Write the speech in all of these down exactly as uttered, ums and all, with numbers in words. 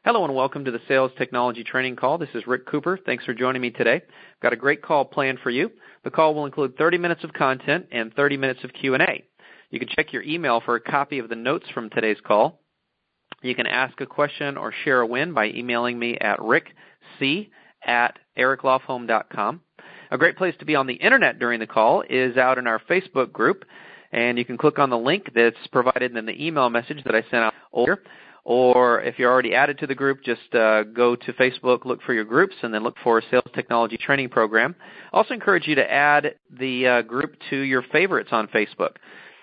Hello and welcome to the Sales Technology Training Call. This is Rick Cooper. Thanks for joining me today. I've got a great call planned for you. The call will include thirty minutes of content and thirty minutes of Q and A. You can check your email for a copy of the notes from today's call. You can ask a question or share a win by emailing me at rickc at eric lofholm dot com. A great place to be on the Internet during the call is out in our Facebook group, and you can click on the link that's provided in the email message that I sent out earlier. Or if you're already added to the group, just uh, go to Facebook, look for your groups, and then look for a Sales Technology Training Program. I also encourage you to add the uh, group to your favorites on Facebook.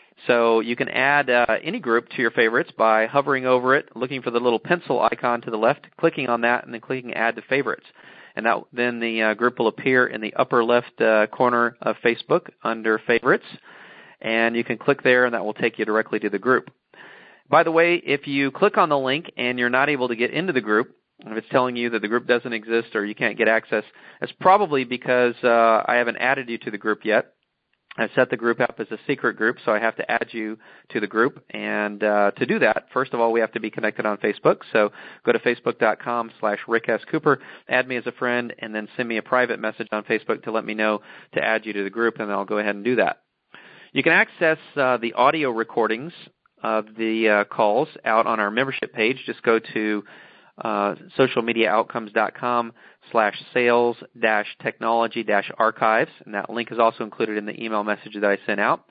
So you can add uh, any group to your favorites by hovering over it, looking for the little pencil icon to the left, clicking on that, and then clicking Add to Favorites. And that, then the uh, group will appear in the upper left uh, corner of Facebook under Favorites. And you can click there, and that will take you directly to the group. By the way, if you click on the link and you're not able to get into the group, if it's telling you that the group doesn't exist or you can't get access, it's probably because uh, I haven't added you to the group yet. I've set the group up as a secret group, so I have to add you to the group. And uh, to do that, first of all, we have to be connected on Facebook. So go to facebook.com slash Rick S. Cooper, add me as a friend, and then send me a private message on Facebook to let me know to add you to the group, and I'll go ahead and do that. You can access uh, the audio recordings of the uh, calls out on our membership page. Just go to uh, socialmediaoutcomes.com slash sales dash technology dash archives, and that link is also included in the email message that I sent out.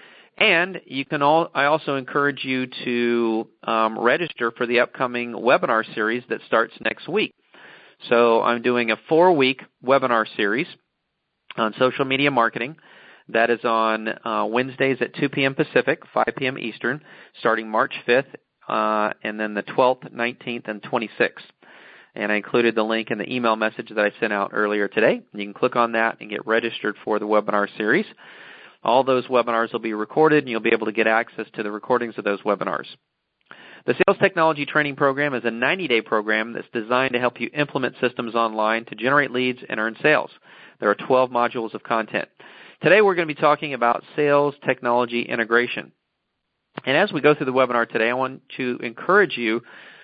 And you can all, I also encourage you to um, register for the upcoming webinar series that starts next week. So I'm doing a four-week webinar series on social media marketing. That is on uh, Wednesdays at two p.m. Pacific, five p.m. Eastern, starting March fifth, uh, and then the twelfth, nineteenth, and twenty-sixth. And I included the link in the email message that I sent out earlier today. You can click on that and get registered for the webinar series. All those webinars will be recorded, and you'll be able to get access to the recordings of those webinars. The Sales Technology Training Program is a ninety-day program that's designed to help you implement systems online to generate leads and earn sales. There are twelve modules of content. Today we're going to be talking about sales technology integration. And as we go through the webinar today, I want to encourage you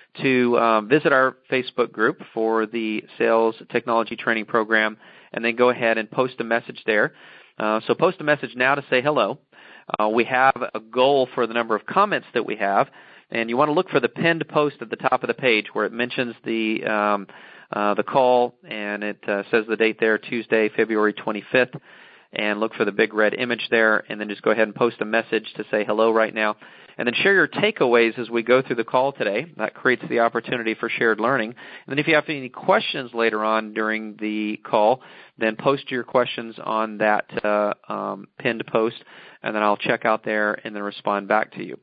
to uh, visit our Facebook group for the Sales Technology Training Program, and then go ahead and post a message there. Uh, so post a message now to say hello. Uh, we have a goal for the number of comments that we have, and you want to look for the pinned post at the top of the page where it mentions the um, uh, the call, and it uh, says the date there, Tuesday, February twenty-fifth. And look for the big red image there, and then just go ahead and post a message to say hello right now. And then share your takeaways as we go through the call today. That creates the opportunity for shared learning. And then if you have any questions later on during the call, then post your questions on that uh, um, pinned post, and then I'll check out there and then respond back to you.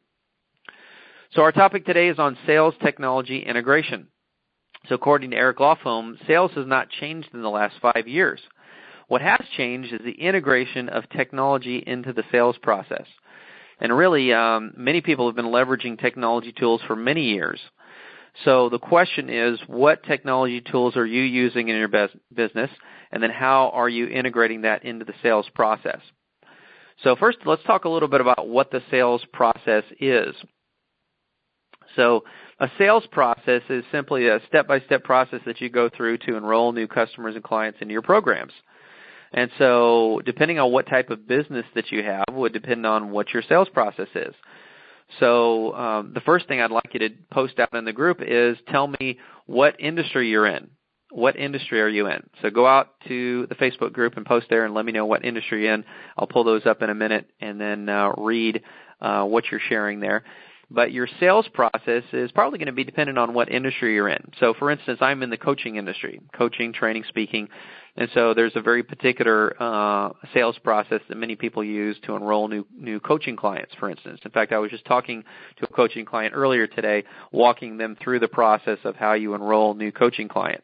So our topic today is on sales technology integration. So according to Eric Lofholm, sales has not changed in the last five years. What has changed is the integration of technology into the sales process. And really, um, many people have been leveraging technology tools for many years. So the question is, what technology tools are you using in your business, and then how are you integrating that into the sales process? So first, let's talk a little bit about what the sales process is. So a sales process is simply a step-by-step process that you go through to enroll new customers and clients into your programs. And so depending on what type of business that you have would depend on what your sales process is. So um, the first thing I'd like you to post out in the group is tell me what industry you're in. What industry are you in? So go out to the Facebook group and post there and let me know what industry you're in. I'll pull those up in a minute and then uh, read uh, what you're sharing there. But your sales process is probably going to be dependent on what industry you're in. So, for instance, I'm in the coaching industry, coaching, training, speaking, and so there's a very particular uh, sales process that many people use to enroll new new coaching clients, for instance. In fact, I was just talking to a coaching client earlier today, walking them through the process of how you enroll new coaching clients.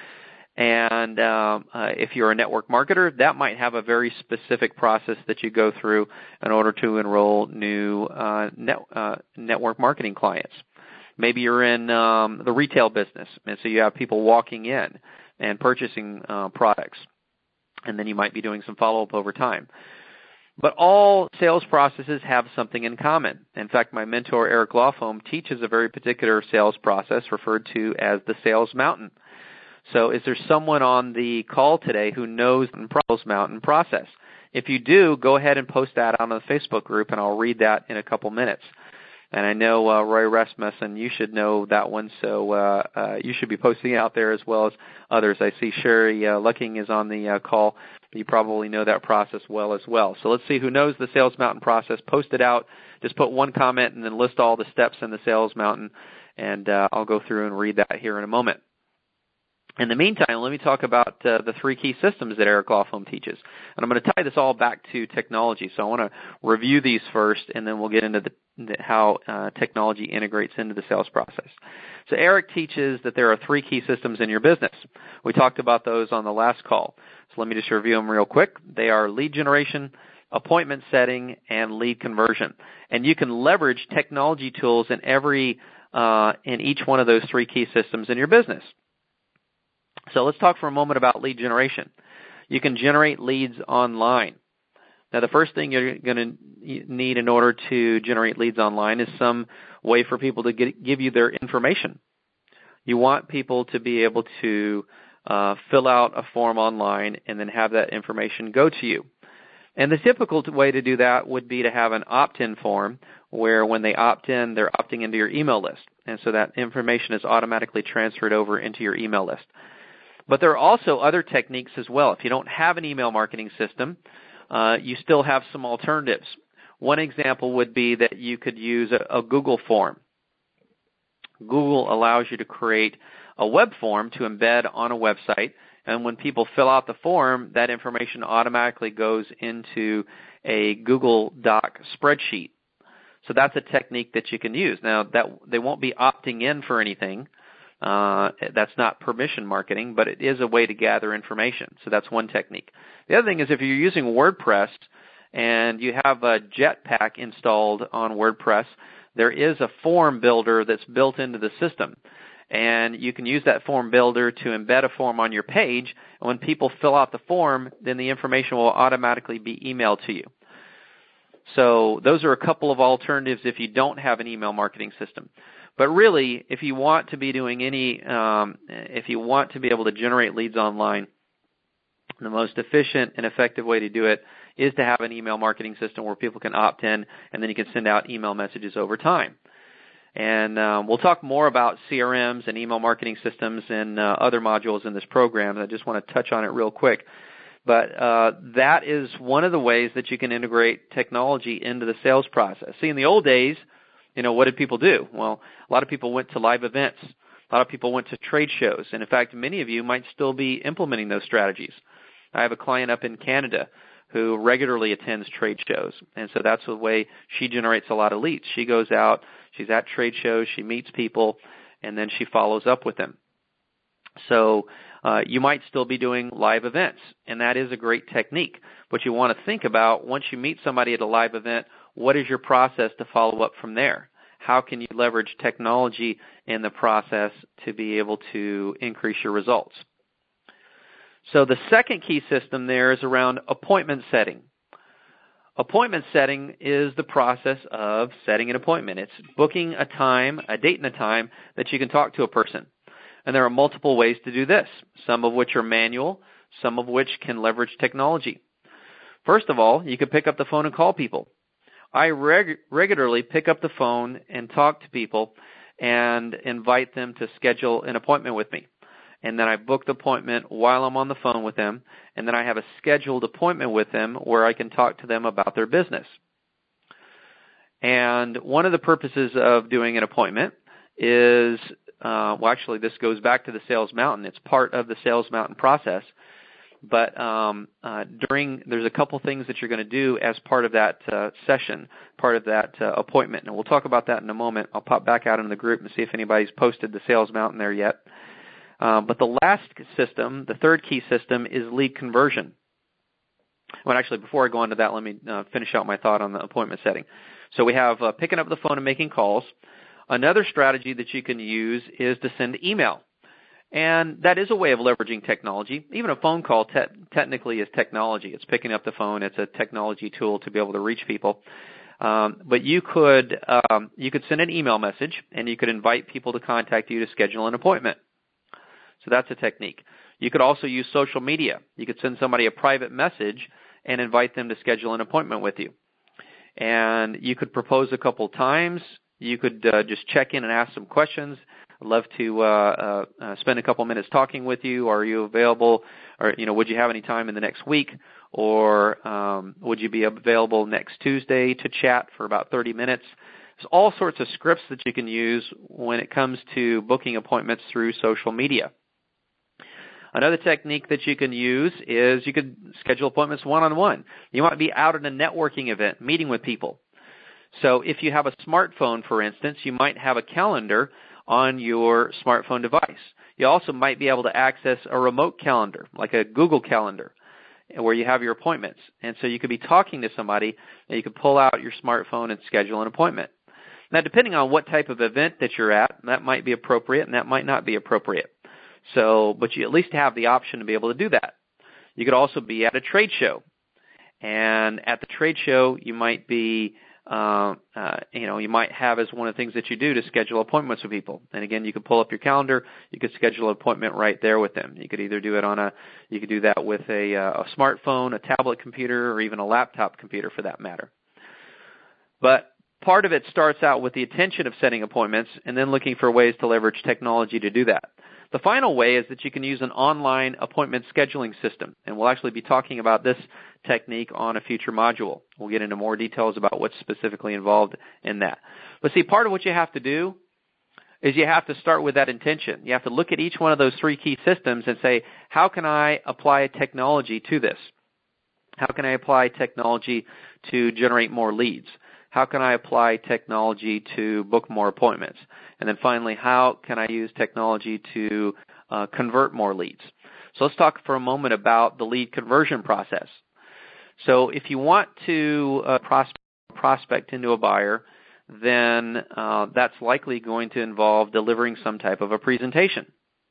And um, uh, if you're a network marketer, that might have a very specific process that you go through in order to enroll new uh, net, uh, network marketing clients. Maybe you're in um, the retail business, and so you have people walking in and purchasing uh, products, and then you might be doing some follow-up over time. But all sales processes have something in common. In fact, my mentor, Eric Lofholm, teaches a very particular sales process referred to as the sales mountain. So is there someone on the call today who knows the sales mountain process? If you do, go ahead and post that on the Facebook group, and I'll read that in a couple minutes. And I know uh, Roy Rasmussen, you should know that one, so uh, uh, you should be posting it out there as well as others. I see Sherry uh, Lucking is on the uh, call. You probably know that process well as well. So let's see who knows the Sales Mountain process. Post it out. Just put one comment and then list all the steps in the Sales Mountain, and uh, I'll go through and read that here in a moment. In the meantime, let me talk about uh, the three key systems that Eric Lofholm teaches. And I'm going to tie this all back to technology. So I want to review these first, and then we'll get into the, the, how uh, technology integrates into the sales process. So Eric teaches that there are three key systems in your business. We talked about those on the last call. So let me just review them real quick. They are lead generation, appointment setting, and lead conversion. And you can leverage technology tools in every uh, in each one of those three key systems in your business. So let's talk for a moment about lead generation. You can generate leads online. Now, the first thing you're going to need in order to generate leads online is some way for people to get, give you their information. You want people to be able to uh, fill out a form online and then have that information go to you. And the typical way to do that would be to have an opt-in form where when they opt in, they're opting into your email list. And so that information is automatically transferred over into your email list. But there are also other techniques as well. If you don't have an email marketing system, uh, you still have some alternatives. One example would be that you could use a, a Google form. Google allows you to create a web form to embed on a website, and when people fill out the form, that information automatically goes into a Google Doc spreadsheet. So that's a technique that you can use. Now, that they won't be opting in for anything. Uh, that's not permission marketing, but it is a way to gather information. So that's one technique. The other thing is if you're using WordPress and you have a Jetpack installed on WordPress, there is a form builder that's built into the system. And you can use that form builder to embed a form on your page. And when people fill out the form, then the information will automatically be emailed to you. So those are a couple of alternatives if you don't have an email marketing system. But really, if you want to be doing any, um, if you want to be able to generate leads online, the most efficient and effective way to do it is to have an email marketing system where people can opt in, and then you can send out email messages over time. And um, we'll talk more about C R Ms and email marketing systems and uh, other modules in this program. I just want to touch on it real quick. But uh, that is one of the ways that you can integrate technology into the sales process. See, in the old days, you know, what did people do? Well, a lot of people went to live events. A lot of people went to trade shows. And in fact, many of you might still be implementing those strategies. I have a client up in Canada who regularly attends trade shows. And so that's the way she generates a lot of leads. She goes out, she's at trade shows, she meets people, and then she follows up with them. So uh, you might still be doing live events, and that is a great technique. But you want to think about, once you meet somebody at a live event, what is your process to follow up from there? How can you leverage technology in the process to be able to increase your results? So the second key system there is around appointment setting. Appointment setting is the process of setting an appointment. It's booking a time, a date and a time that you can talk to a person. And there are multiple ways to do this, some of which are manual, some of which can leverage technology. First of all, you can pick up the phone and call people. I reg- regularly pick up the phone and talk to people and invite them to schedule an appointment with me. And then I book the appointment while I'm on the phone with them, and then I have a scheduled appointment with them where I can talk to them about their business. And one of the purposes of doing an appointment is, uh, well, actually, this goes back to the Sales Mountain. It's part of the Sales Mountain process. But um, uh, during, there's a couple things that you're going to do as part of that uh, session, part of that uh, appointment. And we'll talk about that in a moment. I'll pop back out in the group and see if anybody's posted the Sales Mountain there yet. Uh, but the last system, the third key system, is lead conversion. Well, actually, before I go on to that, let me uh, finish out my thought on the appointment setting. So we have uh, picking up the phone and making calls. Another strategy that you can use is to send email. And that is a way of leveraging technology. Even a phone call te- technically is technology. It's picking up the phone. It's a technology tool to be able to reach people. Um, but you could um, you could send an email message, and you could invite people to contact you to schedule an appointment. So that's a technique. You could also use social media. You could send somebody a private message and invite them to schedule an appointment with you. And you could propose a couple times. You could uh, just check in and ask some questions. I'd love to uh, uh, uh, spend a couple minutes talking with you. Are you available? Or, you know, would you have any time in the next week? Or um, would you be available next Tuesday to chat for about thirty minutes? There's all sorts of scripts that you can use when it comes to booking appointments through social media. Another technique that you can use is you could schedule appointments one-on-one. You might be out at a networking event, meeting with people. So if you have a smartphone, for instance, you might have a calendar on your smartphone device. You also might be able to access a remote calendar, like a Google Calendar, where you have your appointments. And so you could be talking to somebody, and you could pull out your smartphone and schedule an appointment. Now, depending on what type of event that you're at, that might be appropriate and that might not be appropriate. So, but you at least have the option to be able to do that. You could also be at a trade show. And at the trade show, you might be Uh, uh, you know, you might have as one of the things that you do to schedule appointments with people. And again, you could pull up your calendar. You could schedule an appointment right there with them. You could either do it on a, you could do that with a, uh, a smartphone, a tablet computer, or even a laptop computer for that matter. But part of it starts out with the intention of setting appointments and then looking for ways to leverage technology to do that. The final way is that you can use an online appointment scheduling system, and we'll actually be talking about this technique on a future module. We'll get into more details about what's specifically involved in that. But see, part of what you have to do is you have to start with that intention. You have to look at each one of those three key systems and say, how can I apply technology to this? How can I apply technology to generate more leads? How can I apply technology to book more appointments? And then finally, how can I use technology to uh, convert more leads? So let's talk for a moment about the lead conversion process. So if you want to uh, prospect, prospect into a buyer, then uh, that's likely going to involve delivering some type of a presentation.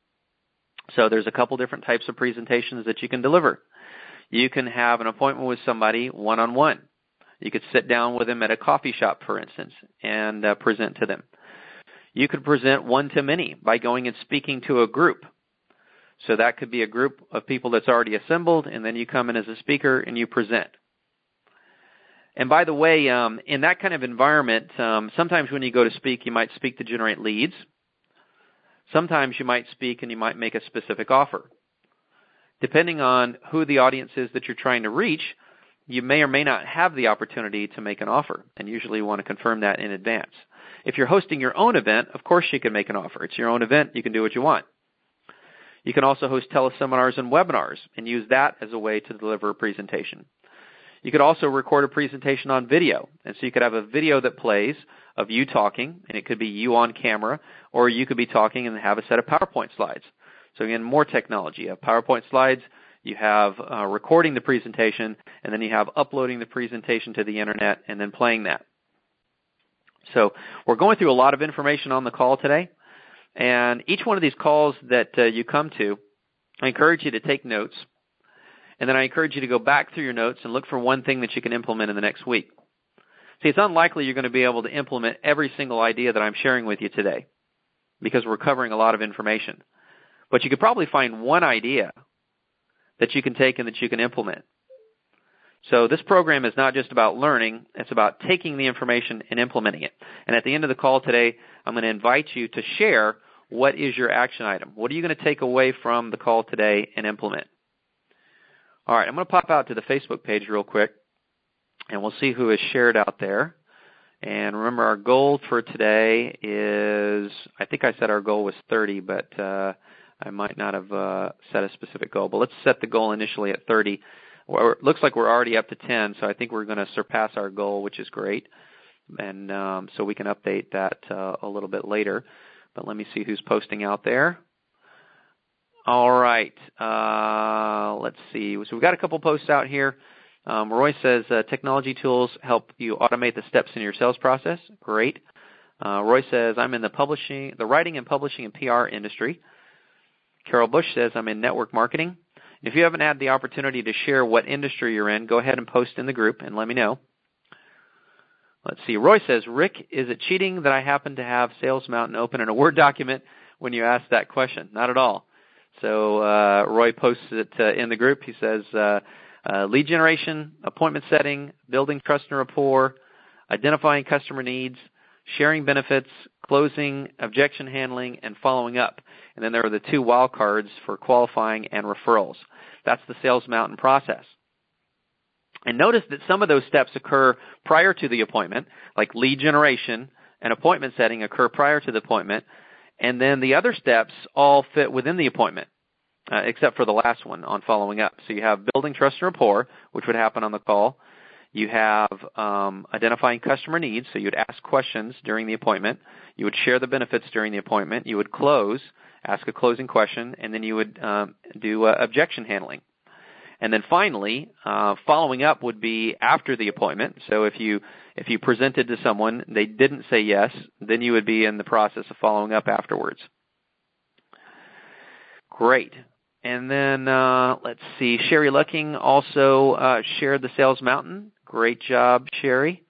So there's a couple different types of presentations that you can deliver. You can have an appointment with somebody one-on-one. You could sit down with them at a coffee shop, for instance, and uh, present to them. You could present one-to-many by going and speaking to a group. So that could be a group of people that's already assembled, and then you come in as a speaker and you present. And by the way, um, in that kind of environment, um, sometimes when you go to speak, you might speak to generate leads. Sometimes you might speak and you might make a specific offer. Depending on who the audience is that you're trying to reach, you may or may not have the opportunity to make an offer, and usually you want to confirm that in advance. If you're hosting your own event, of course you can make an offer. It's your own event. You can do what you want. You can also host teleseminars and webinars and use that as a way to deliver a presentation. You could also record a presentation on video, and so you could have a video that plays of you talking, and it could be you on camera, or you could be talking and have a set of PowerPoint slides. So again, more technology. You have PowerPoint slides, you have uh, recording the presentation, and then you have uploading the presentation to the internet and then playing that. So we're going through a lot of information on the call today, and each one of these calls that uh, you come to, I encourage you to take notes, and then I encourage you to go back through your notes and look for one thing that you can implement in the next week. See, it's unlikely you're going to be able to implement every single idea that I'm sharing with you today because we're covering a lot of information. But you could probably find one idea that you can take and that you can implement. So this program is not just about learning, it's about taking the information and implementing it. And at the end of the call today, I'm going to invite you to share what is your action item. What are you going to take away from the call today and implement? All right, I'm going to pop out to the Facebook page real quick, and we'll see who is shared out there. And remember, our goal for today is, I think I said our goal was thirty, but uh, I might not have uh, set a specific goal. But let's set the goal initially at thirty. Well, it looks like we're already up to ten, so I think we're going to surpass our goal, which is great. And um, so we can update that uh, a little bit later. But let me see who's posting out there. All right. Uh, let's see. So we've got a couple posts out here. Um, Roy says, uh, technology tools help you automate the steps in your sales process. Great. Uh, Roy says, I'm in the publishing, the writing and publishing and P R industry. Carol Bush says, I'm in network marketing. If you haven't had the opportunity to share what industry you're in, go ahead and post in the group and let me know. Let's see. Roy says, Rick, is it cheating that I happen to have Sales Mountain open in a Word document when you ask that question? Not at all. So uh, Roy posts it uh, in the group. He says, uh, uh, lead generation, appointment setting, building trust and rapport, identifying customer needs, sharing benefits, closing, objection handling, and following up. And then there are the two wild cards for qualifying and referrals. That's the Sales Mountain process. And notice that some of those steps occur prior to the appointment, like lead generation and appointment setting occur prior to the appointment, and then the other steps all fit within the appointment, uh, except for the last one on following up. So you have building trust and rapport, which would happen on the call. You have um, identifying customer needs, so you would ask questions during the appointment. You would share the benefits during the appointment. You would close, ask a closing question, and then you would um, do uh, objection handling. And then finally, uh, following up would be after the appointment. So if you if you presented to someone, they didn't say yes, then you would be in the process of following up afterwards. Great. And then uh, let's see, Sherry Lucking also uh, shared the Sales Mountain. Great job, Sherry.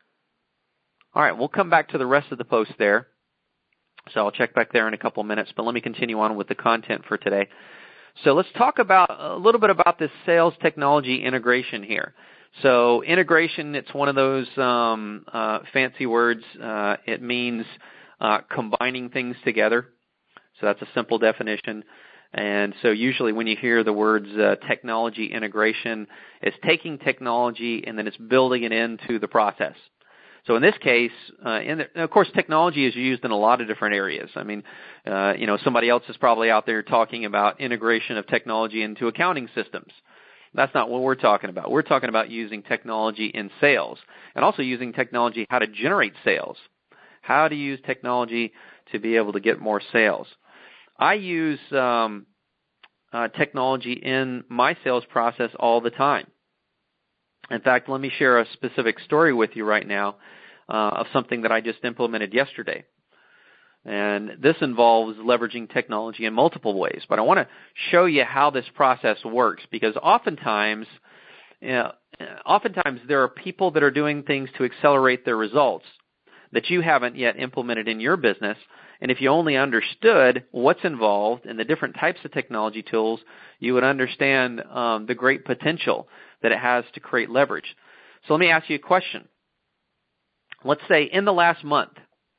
All right, we'll come back to the rest of the post there. So I'll check back there in a couple minutes, but let me continue on with the content for today. So let's talk about a little bit about this sales technology integration here. So integration, it's one of those um, uh, fancy words. Uh, it means uh, combining things together. So that's a simple definition. And so usually when you hear the words uh, technology integration, it's taking technology and then it's building it into the process. So in this case, uh, in the, of course, technology is used in a lot of different areas. I mean, uh, you know, somebody else is probably out there talking about integration of technology into accounting systems. That's not what we're talking about. We're talking about using technology in sales and also using technology how to generate sales, how to use technology to be able to get more sales. I use um, uh, technology in my sales process all the time. In fact, let me share a specific story with you right now uh, of something that I just implemented yesterday. And this involves leveraging technology in multiple ways. But I want to show you how this process works because oftentimes, you know, oftentimes there are people that are doing things to accelerate their results that you haven't yet implemented in your business. And if you only understood what's involved and the different types of technology tools, you would understand um, the great potential that it has to create leverage. So let me ask you a question. Let's say in the last month,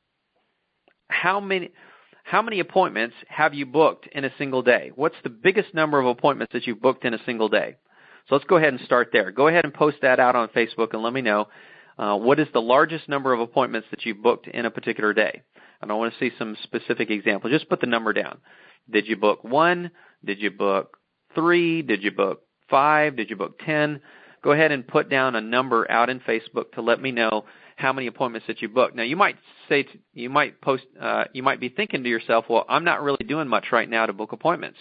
how many how many appointments have you booked in a single day? What's the biggest number of appointments that you've booked in a single day? So let's go ahead and start there. Go ahead and post that out on Facebook and let me know uh, what is the largest number of appointments that you've booked in a particular day. And I want to see some specific examples. Just put the number down. Did you book one? Did you book three? Did you book five? Did you book ten? Go ahead and put down a number out in Facebook to let me know how many appointments that you booked. Now you might say, to, you might post, uh, you might be thinking to yourself, well, I'm not really doing much right now to book appointments.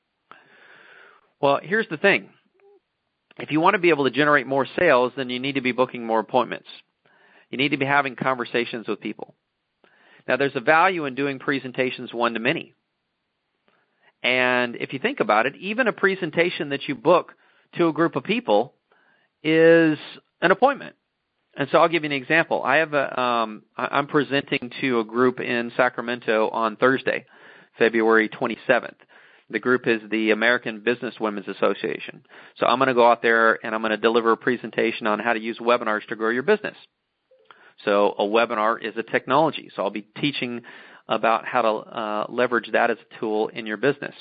Well, here's the thing. If you want to be able to generate more sales, then you need to be booking more appointments. You need to be having conversations with people. Now there's a value in doing presentations one to many. And if you think about it, even a presentation that you book to a group of people is an appointment. And so I'll give you an example. I have a, um, I'm presenting to a group in Sacramento on Thursday, February twenty-seventh. The group is the American Business Women's Association. So I'm going to go out there and I'm going to deliver a presentation on how to use webinars to grow your business. So a webinar is a technology. So I'll be teaching about how to uh, leverage that as a tool in your business.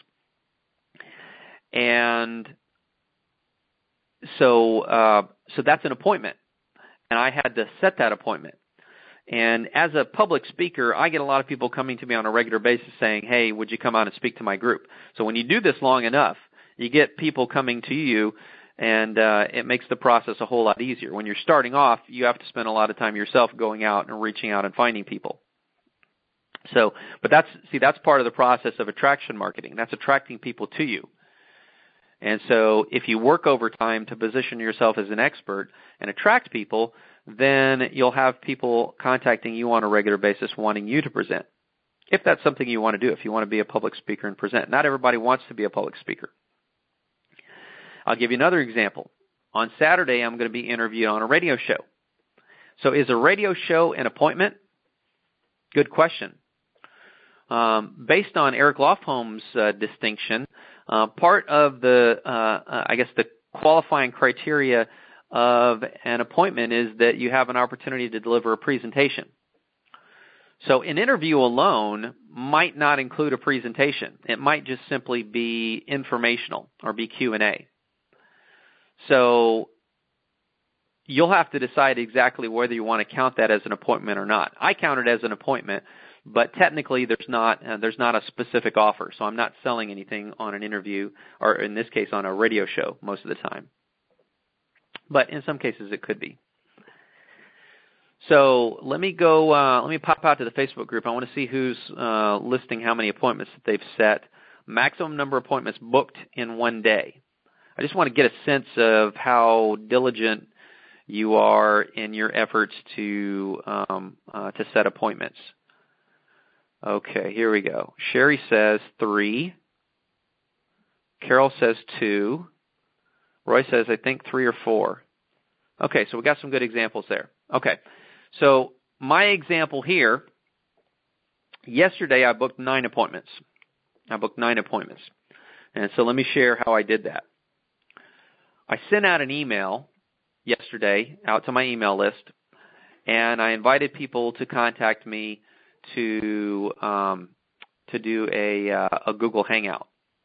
And so, uh, so that's an appointment. And I had to set that appointment. And as a public speaker, I get a lot of people coming to me on a regular basis saying, hey, would you come out and speak to my group? So when you do this long enough, you get people coming to you, and uh, it makes the process a whole lot easier. When you're starting off, you have to spend a lot of time yourself going out and reaching out and finding people. So, but that's, see, that's part of the process of attraction marketing. That's attracting people to you. And so if you work over time to position yourself as an expert and attract people, then you'll have people contacting you on a regular basis wanting you to present. if that's something you want to do, if you want to be a public speaker and present. Not everybody wants to be a public speaker. I'll give you another example. On Saturday, I'm going to be interviewed on a radio show. So is a radio show an appointment? Good question. Um, based on Eric Lofholm's uh, distinction, uh, part of the, uh, uh, I guess, the qualifying criteria of an appointment is that you have an opportunity to deliver a presentation. So an interview alone might not include a presentation. It might just simply be informational or be Q and A. So you'll have to decide exactly whether you want to count that as an appointment or not. I count it as an appointment, but technically there's not uh, there's not a specific offer. So I'm not selling anything on an interview, or in this case on a radio show most of the time. But in some cases it could be. So let me go, uh, let me pop out to the Facebook group. I want to see who's uh, listing how many appointments that they've set. Maximum number of appointments booked in one day. I just want to get a sense of how diligent you are in your efforts to um, uh, to set appointments. Okay, here we go. Sherry says three. Carol says two. Roy says, I think three or four. Okay, so we got some good examples there. Okay, so my example here, yesterday I booked nine appointments. I booked nine appointments. And so let me share how I did that. I sent out an email yesterday out to my email list, and I invited people to contact me to um, to do a, uh, a Google Hangout.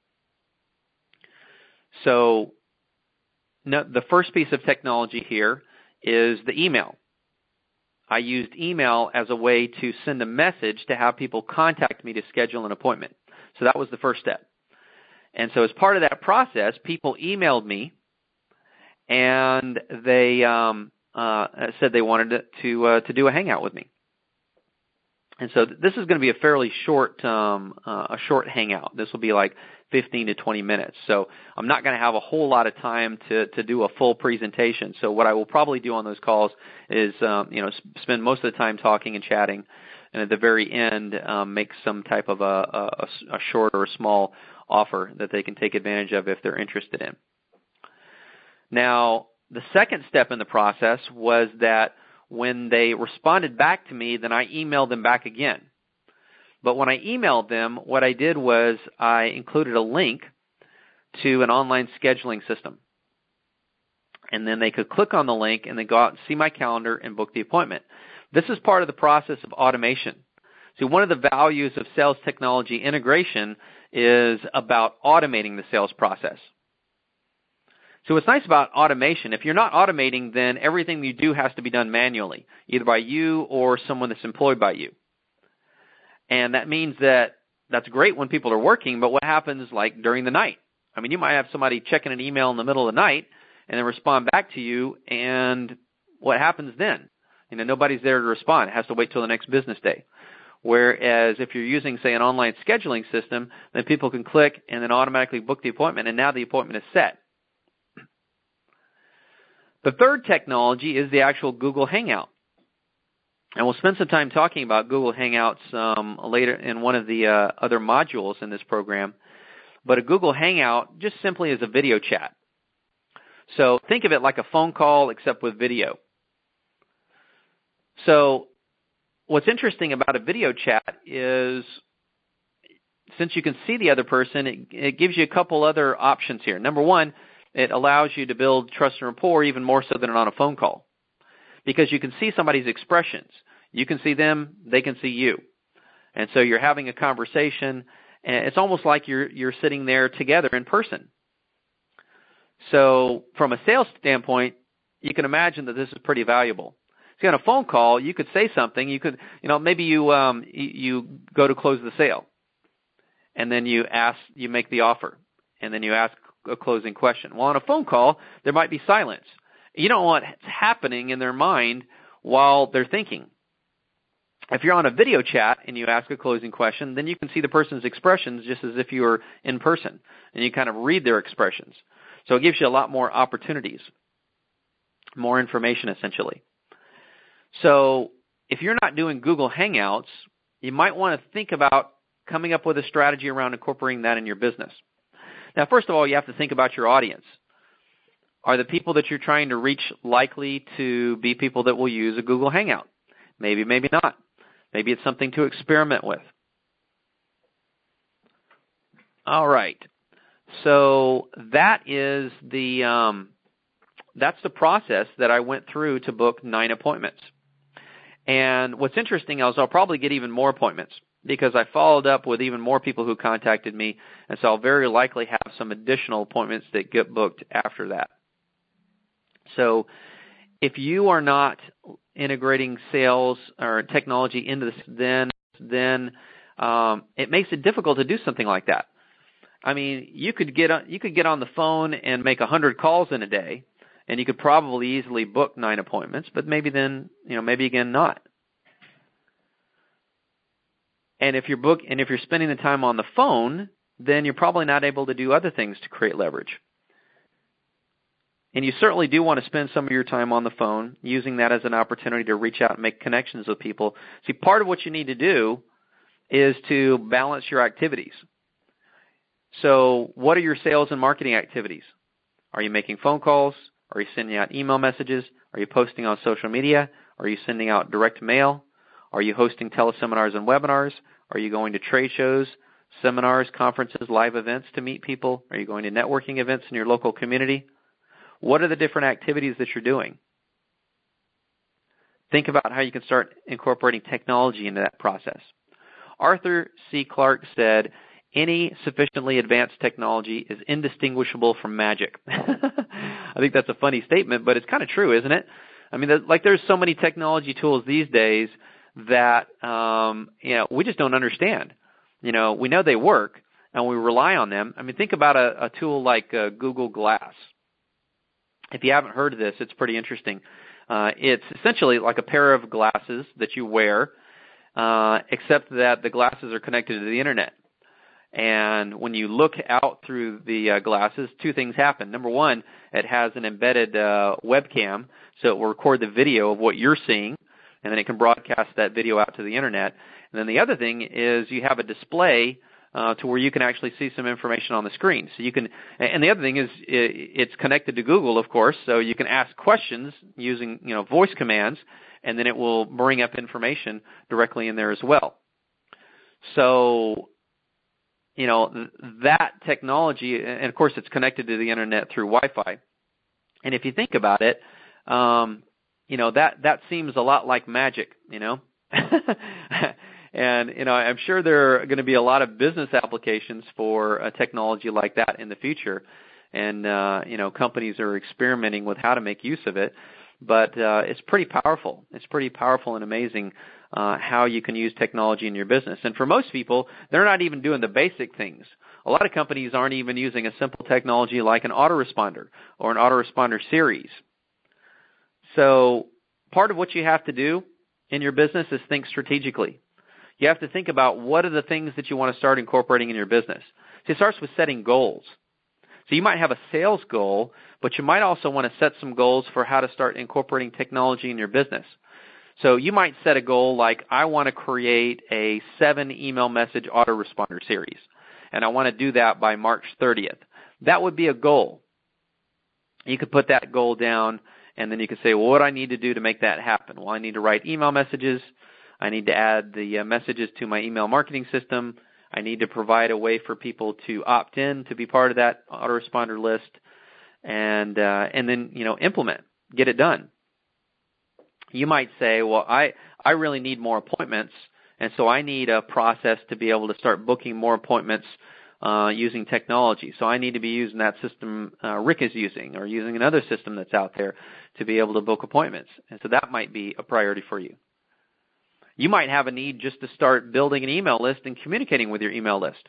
So no, the first piece of technology here is the email. I used email as a way to send a message to have people contact me to schedule an appointment. So that was the first step. And so as part of that process, people emailed me, and they um, uh, said they wanted to to, uh, to do a hangout with me. And so this is going to be a fairly short um, uh, a short hangout. This will be like fifteen to twenty minutes. So I'm not going to have a whole lot of time to, to do a full presentation. So what I will probably do on those calls is um, you know spend most of the time talking and chatting, and at the very end um, make some type of a, a, a short or a small offer that they can take advantage of if they're interested in. Now, the second step in the process was that when they responded back to me, then I emailed them back again. But when I emailed them, what I did was I included a link to an online scheduling system. And then they could click on the link and then go out and see my calendar and book the appointment. This is part of the process of automation. See, one of the values of sales technology integration is about automating the sales process. So what's nice about automation, if you're not automating, then everything you do has to be done manually, either by you or someone that's employed by you. And that means that that's great when people are working, but what happens like during the night? I mean, you might have somebody checking an email in the middle of the night and then respond back to you, and what happens then? You know, nobody's there to respond. It has to wait till the next business day. Whereas if you're using, say, an online scheduling system, then people can click and then automatically book the appointment, and now the appointment is set. The third technology is the actual Google Hangout. And we'll spend some time talking about Google Hangouts um, later in one of the uh, other modules in this program. But a Google Hangout just simply is a video chat. So think of it like a phone call except with video. So what's interesting about a video chat is since you can see the other person, it, it gives you a couple other options here. Number one, it allows you to build trust and rapport even more so than on a phone call, because you can see somebody's expressions. You can see them, they can see you. And so you're having a conversation, and it's almost like you're you're sitting there together in person. So from a sales standpoint, you can imagine that this is pretty valuable. See, on a phone call, you could say something. You could, you know, maybe you um, you go to close the sale, and then you ask, you make the offer, and then you ask a closing question. Well, on a phone call, there might be silence. You don't know what's happening in their mind while they're thinking. If you're on a video chat and you ask a closing question, then you can see the person's expressions just as if you were in person, and you kind of read their expressions. So it gives you a lot more opportunities, more information essentially. So if you're not doing Google Hangouts, you might want to think about coming up with a strategy around incorporating that in your business. Now, first of all, you have to think about your audience. Are the people that you're trying to reach likely to be people that will use a Google Hangout? Maybe, maybe not. Maybe it's something to experiment with. All right. So that is the um, that's the process that I went through to book nine appointments. And what's interesting is I'll probably get even more appointments because I followed up with even more people who contacted me, and so I'll very likely have some additional appointments that get booked after that. So if you are not integrating sales or technology into this, then then um, it makes it difficult to do something like that. I mean, you could get on, you could get on the phone and make a hundred calls in a day, and you could probably easily book nine appointments. But maybe then, you know, maybe again not. And if you're book and if you're spending the time on the phone, then you're probably not able to do other things to create leverage. And you certainly do want to spend some of your time on the phone, using that as an opportunity to reach out and make connections with people. See, part of what you need to do is to balance your activities. So what are your sales and marketing activities? Are you making phone calls? Are you sending out email messages? Are you posting on social media? Are you sending out direct mail? Are you hosting teleseminars and webinars? Are you going to trade shows, seminars, conferences, live events to meet people? Are you going to networking events in your local community? What are the different activities that you're doing? Think about how you can start incorporating technology into that process. Arthur C. Clarke said, any sufficiently advanced technology is indistinguishable from magic. I think that's a funny statement, but it's kind of true, isn't it? I mean, like there's so many technology tools these days that, um, you know, we just don't understand. You know, we know they work and we rely on them. I mean, think about a, a tool like uh, Google Glass. If you haven't heard of this, it's pretty interesting. Uh, it's essentially like a pair of glasses that you wear, uh, except that the glasses are connected to the internet. And when you look out through the uh, glasses, two things happen. Number one, it has an embedded uh, webcam, so it will record the video of what you're seeing, and then it can broadcast that video out to the internet. And then the other thing is you have a display uh, to where you can actually see some information on the screen. So you can, and the other thing is it's connected to Google, of course, so you can ask questions using, you know, voice commands, and then it will bring up information directly in there as well. So, you know, that technology, and of course it's connected to the internet through Wi-Fi. And if you think about it, um, you know, that, that seems a lot like magic, you know. And, you know, I'm sure there are going to be a lot of business applications for a technology like that in the future. And, uh, you know, companies are experimenting with how to make use of it. But uh, it's pretty powerful. It's pretty powerful and amazing uh, how you can use technology in your business. And for most people, they're not even doing the basic things. A lot of companies aren't even using a simple technology like an autoresponder or an autoresponder series. So part of what you have to do in your business is think strategically. You have to think about what are the things that you want to start incorporating in your business. So it starts with setting goals. So you might have a sales goal, but you might also want to set some goals for how to start incorporating technology in your business. So you might set a goal like, I want to create a seven email message autoresponder series, and I want to do that by March thirtieth. That would be a goal. You could put that goal down, and then you could say, well, what do I need to do to make that happen? Well, I need to write email messages. I need to add the uh, messages to my email marketing system. I need to provide a way for people to opt in to be part of that autoresponder list, and uh, and then, you know, implement, get it done. You might say, well, I, I really need more appointments, and so I need a process to be able to start booking more appointments uh, using technology. So I need to be using that system uh, Rick is using, or using another system that's out there to be able to book appointments. And so that might be a priority for you. You might have a need just to start building an email list and communicating with your email list.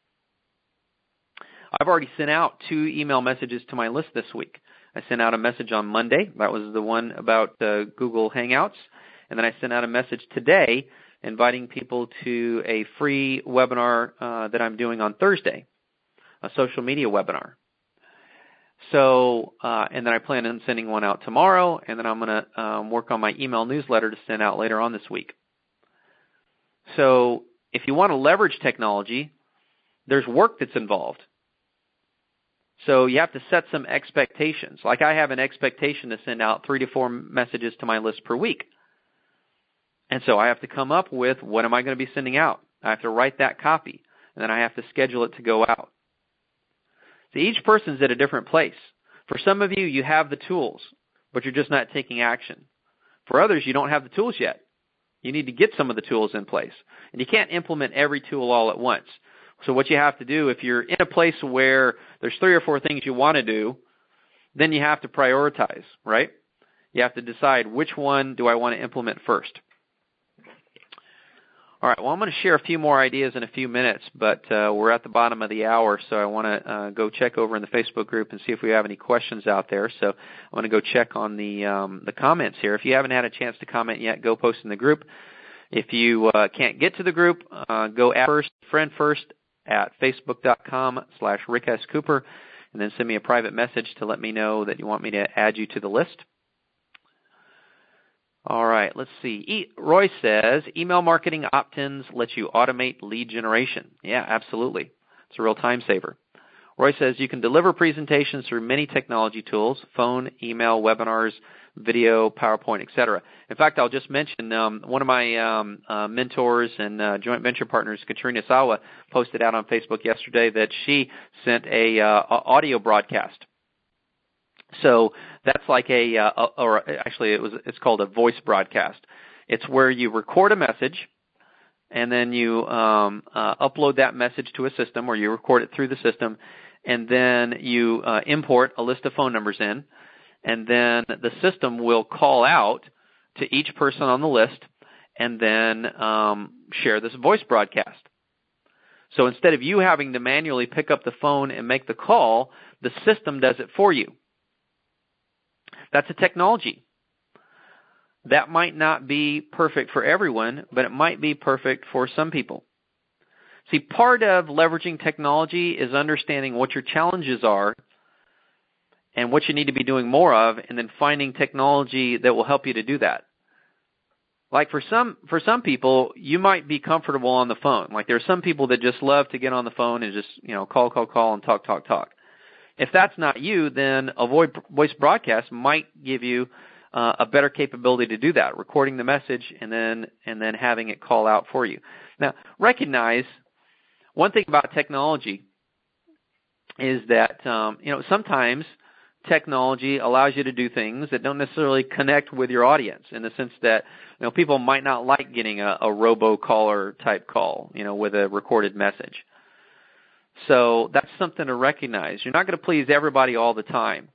I've already sent out two email messages to my list this week. I sent out a message on Monday. That was the one about uh, Google Hangouts. And then I sent out a message today inviting people to a free webinar uh, that I'm doing on Thursday, a social media webinar. So, uh, and then I plan on sending one out tomorrow, and then I'm going to um, work on my email newsletter to send out later on this week. So if you want to leverage technology, there's work that's involved. So you have to set some expectations. Like I have an expectation to send out three to four messages to my list per week. And so I have to come up with what am I going to be sending out. I have to write that copy, and then I have to schedule it to go out. So each person's at a different place. For some of you, you have the tools, but you're just not taking action. For others, you don't have the tools yet. You need to get some of the tools in place. And you can't implement every tool all at once. So what you have to do, if you're in a place where there's three or four things you want to do, then you have to prioritize, right? You have to decide which one do I want to implement first. All right, well, I'm going to share a few more ideas in a few minutes, but uh, we're at the bottom of the hour, so I want to uh, go check over in the Facebook group and see if we have any questions out there. So I'm going to go check on the um, the comments here. If you haven't had a chance to comment yet, go post in the group. If you uh, can't get to the group, uh, go add first, friend first at facebook.com slash Rick S. Cooper, and then send me a private message to let me know that you want me to add you to the list. All right, let's see. E- Roy says, email marketing opt-ins let you automate lead generation. Yeah, absolutely. It's a real time saver. Roy says, you can deliver presentations through many technology tools, phone, email, webinars, video, PowerPoint, et cetera. In fact, I'll just mention um, one of my um, uh, mentors and uh, joint venture partners, Katrina Sawa, posted out on Facebook yesterday that she sent a uh, audio broadcast. So that's like a, uh, or actually it was, it's called a voice broadcast. It's where you record a message and then you um, uh, upload that message to a system, or you record it through the system, and then you uh, import a list of phone numbers in, and then the system will call out to each person on the list and then um, share this voice broadcast. So instead of you having to manually pick up the phone and make the call, the system does it for you. That's a technology. That might not be perfect for everyone, but it might be perfect for some people. See, part of leveraging technology is understanding what your challenges are and what you need to be doing more of, and then finding technology that will help you to do that. Like for some for some people, you might be comfortable on the phone. Like there are some people that just love to get on the phone and just, you know, call, call, call, and talk, talk, talk. If that's not you, then a voice broadcast might give you uh, a better capability to do that, recording the message and then and then having it call out for you. Now, recognize one thing about technology is that um, you know sometimes technology allows you to do things that don't necessarily connect with your audience, in the sense that you know people might not like getting a, a robocaller type call, you know, with a recorded message. So that's something to recognize. You're not going to please everybody all the time.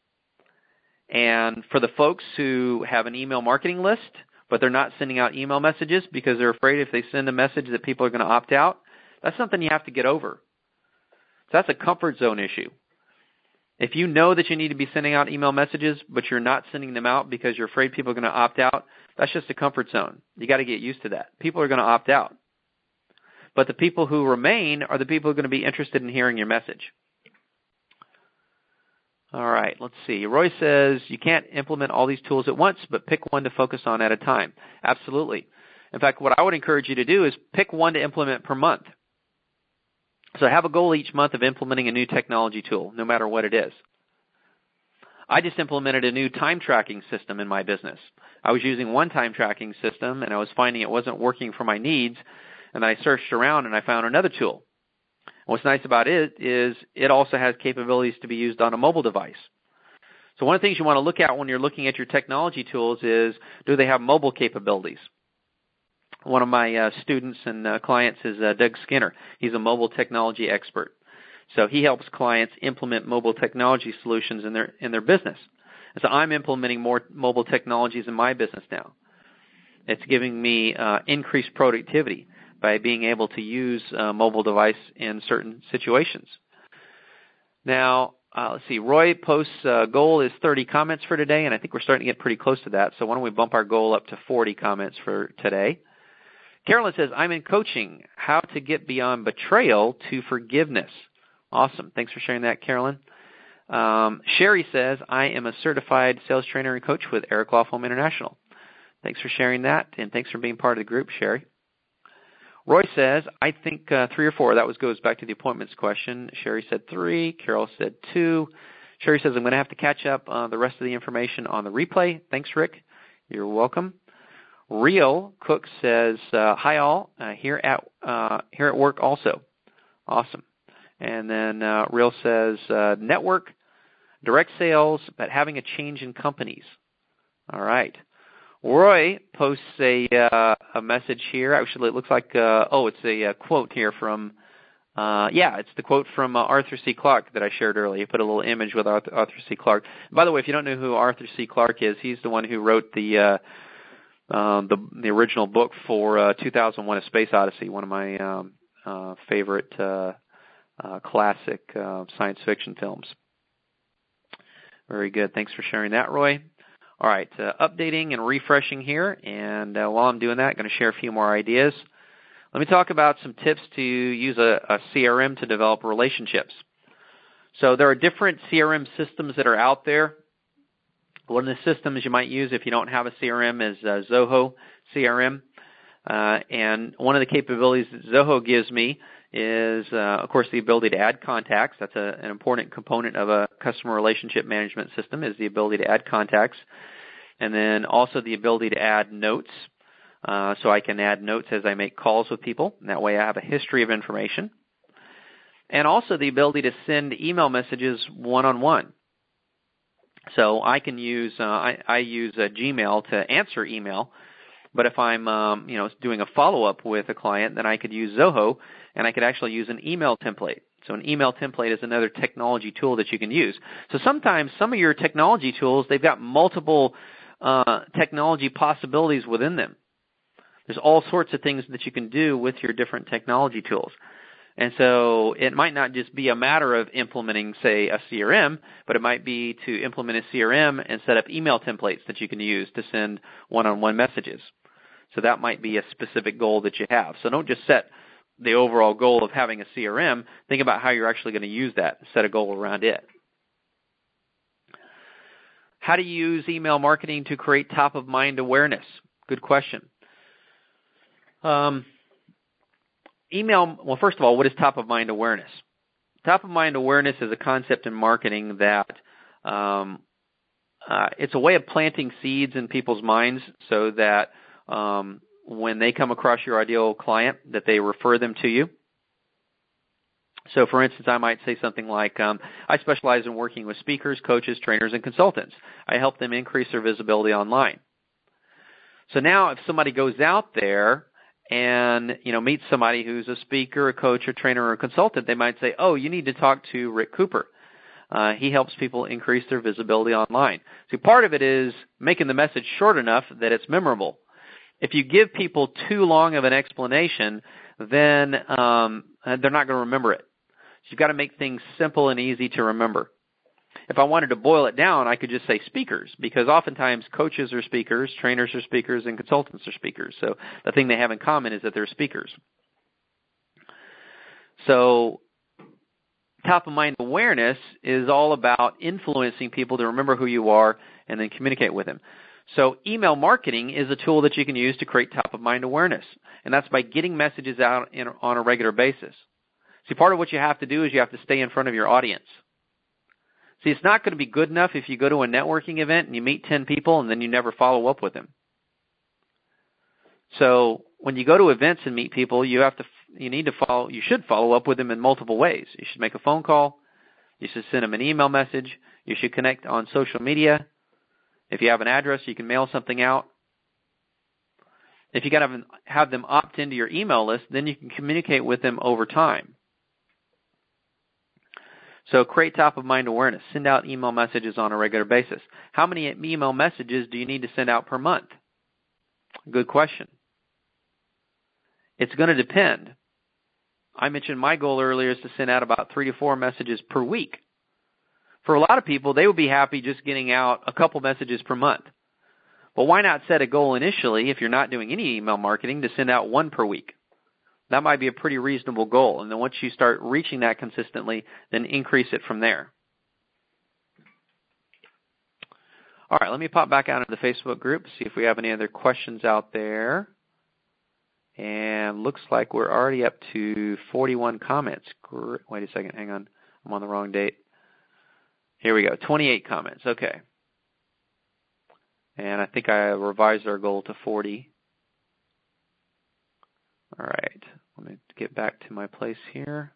And for the folks who have an email marketing list, but they're not sending out email messages because they're afraid if they send a message that people are going to opt out, that's something you have to get over. So that's a comfort zone issue. If you know that you need to be sending out email messages, but you're not sending them out because you're afraid people are going to opt out, that's just a comfort zone. You got to get used to that. People are going to opt out. But the people who remain are the people who are going to be interested in hearing your message. All right, let's see. Roy says you can't implement all these tools at once, but pick one to focus on at a time. Absolutely. In fact, what I would encourage you to do is pick one to implement per month. So have a goal each month of implementing a new technology tool, no matter what it is. I just implemented a new time tracking system in my business. I was using one time tracking system, and I was finding it wasn't working for my needs. And I searched around and I found another tool. What's nice about it is it also has capabilities to be used on a mobile device. So one of the things you want to look at when you're looking at your technology tools is, do they have mobile capabilities? One of my uh, students and uh, clients is uh, Doug Skinner. He's a mobile technology expert. So he helps clients implement mobile technology solutions in their in their business. And so I'm implementing more mobile technologies in my business now. It's giving me uh, increased productivity by being able to use a mobile device in certain situations. Now, uh, let's see, Roy posts uh, goal is thirty comments for today, and I think we're starting to get pretty close to that, so why don't we bump our goal up to forty comments for today. Carolyn says, I'm in coaching, how to get beyond betrayal to forgiveness. Awesome. Thanks for sharing that, Carolyn. Um, Sherry says, I am a certified sales trainer and coach with Eric Law Home International. Thanks for sharing that, and thanks for being part of the group, Sherry. Roy says, I think uh, three or four. That was goes back to the appointments question. Sherry said three. Carol said two. Sherry says, I'm going to have to catch up uh, the rest of the information on the replay. Thanks, Rick. You're welcome. Rio Cook says, uh, hi all, uh, here at uh, here at work also. Awesome. And then uh, Rio says, uh, network, direct sales, but having a change in companies. All right. Roy posts a uh, a message here. Actually, it looks like, uh, oh, it's a, a quote here from, uh, yeah, it's the quote from uh, Arthur C. Clarke that I shared earlier. You put a little image with Arthur, Arthur C. Clarke. By the way, if you don't know who Arthur C. Clarke is, he's the one who wrote the uh, uh, the, the original book for uh, two thousand one: A Space Odyssey, one of my um, uh, favorite uh, uh, classic uh, science fiction films. Very good. Thanks for sharing that, Roy. All right, uh, updating and refreshing here, and uh, while I'm doing that, I'm going to share a few more ideas. Let me talk about some tips to use a, a C R M to develop relationships. So there are different C R M systems that are out there. One of the systems you might use if you don't have a C R M is uh, Zoho C R M, uh, and one of the capabilities that Zoho gives me is, uh, of course, the ability to add contacts. That's a, an important component of a customer relationship management system, is the ability to add contacts. And then also the ability to add notes. Uh, so I can add notes as I make calls with people. And that way I have a history of information. And also the ability to send email messages one-on-one. So I can use, uh, I, I use uh, Gmail to answer email. But if I'm, um, you know, doing a follow-up with a client, then I could use Zoho, and I could actually use an email template. So an email template is another technology tool that you can use. So sometimes some of your technology tools, they've got multiple uh, technology possibilities within them. There's all sorts of things that you can do with your different technology tools. And so it might not just be a matter of implementing, say, a C R M, but it might be to implement a C R M and set up email templates that you can use to send one-on-one messages. So that might be a specific goal that you have. So don't just set the overall goal of having a C R M. Think about how you're actually going to use that. Set a goal around it. How do you use email marketing to create top-of-mind awareness? Good question. Um, email, well, first of all, what is top-of-mind awareness? Top-of-mind awareness is a concept in marketing that um, uh, it's a way of planting seeds in people's minds so that um, when they come across your ideal client, that they refer them to you. So, for instance, I might say something like, um, I specialize in working with speakers, coaches, trainers, and consultants. I help them increase their visibility online. So now if somebody goes out there and, you know, meets somebody who's a speaker, a coach, a trainer, or a consultant, they might say, oh, you need to talk to Rick Cooper. Uh, he helps people increase their visibility online. See, part of it is making the message short enough that it's memorable. If you give people too long of an explanation, then um, they're not going to remember it. So you've got to make things simple and easy to remember. If I wanted to boil it down, I could just say speakers, because oftentimes coaches are speakers, trainers are speakers, and consultants are speakers. So the thing they have in common is that they're speakers. So top-of-mind awareness is all about influencing people to remember who you are and then communicate with them. So email marketing is a tool that you can use to create top-of-mind awareness, and that's by getting messages out in, on a regular basis. See, part of what you have to do is you have to stay in front of your audience. See, it's not going to be good enough if you go to a networking event and you meet ten people and then you never follow up with them. So when you go to events and meet people, you have to, you need to follow, you should follow up with them in multiple ways. You should make a phone call. You should send them an email message. You should connect on social media. If you have an address, you can mail something out. If you got to have them opt into your email list, then you can communicate with them over time. So create top-of-mind awareness. Send out email messages on a regular basis. How many email messages do you need to send out per month? Good question. It's going to depend. I mentioned my goal earlier is to send out about three to four messages per week. For a lot of people, they would be happy just getting out a couple messages per month. But why not set a goal initially, if you're not doing any email marketing, to send out one per week? That might be a pretty reasonable goal. And then once you start reaching that consistently, then increase it from there. All right, let me pop back out into the Facebook group, see if we have any other questions out there. And looks like we're already up to forty-one comments. Wait a second, hang on. I'm on the wrong date. Here we go, twenty-eight comments, okay. And I think I revised our goal to forty. All right, let me get back to my place here.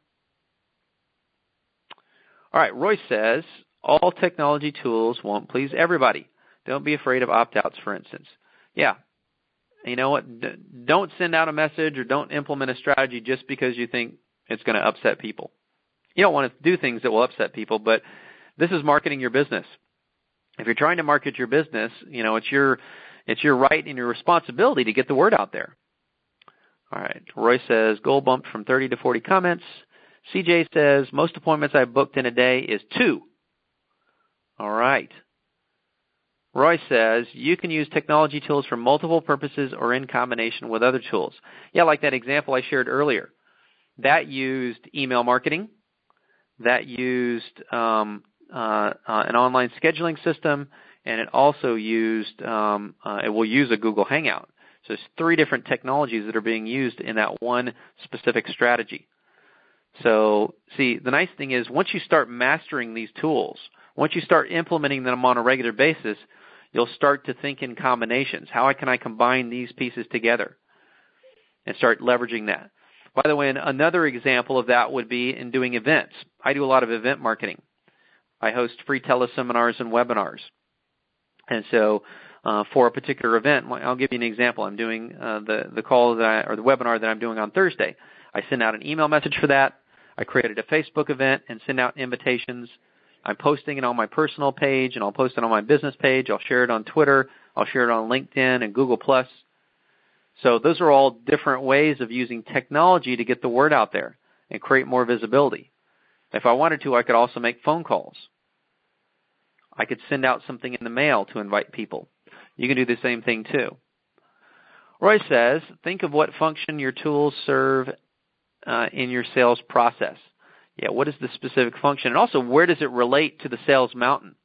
All right, Roy says, all technology tools won't please everybody. Don't be afraid of opt-outs, for instance. Yeah. You know what? Don't send out a message or don't implement a strategy just because you think it's going to upset people. You don't want to do things that will upset people, but this is marketing your business. If you're trying to market your business, you know, it's your it's your right and your responsibility to get the word out there. All right. Roy says, goal bumped from thirty to forty comments. C J says, most appointments I've booked in a day is two. All right. Roy says, you can use technology tools for multiple purposes or in combination with other tools. Yeah, like that example I shared earlier. That used email marketing. That used um, uh, uh, an online scheduling system. And it also used, um, uh, it will use a Google Hangout. So it's three different technologies that are being used in that one specific strategy. So, see, the nice thing is once you start mastering these tools, once you start implementing them on a regular basis, you'll start to think in combinations. How can I combine these pieces together? And start leveraging that. By the way, another example of that would be in doing events. I do a lot of event marketing. I host free teleseminars and webinars. And so uh, for a particular event, I'll give you an example. I'm doing uh, the, the call that I, or the webinar that I'm doing on Thursday. I send out an email message for that. I created a Facebook event and send out invitations. I'm posting it on my personal page, and I'll post it on my business page. I'll share it on Twitter. I'll share it on LinkedIn and Google plus. So those are all different ways of using technology to get the word out there and create more visibility. If I wanted to, I could also make phone calls. I could send out something in the mail to invite people. You can do the same thing too. Roy says, think of what function your tools serve uh, in your sales process. Yeah, what is the specific function? And also, where does it relate to the sales mountain?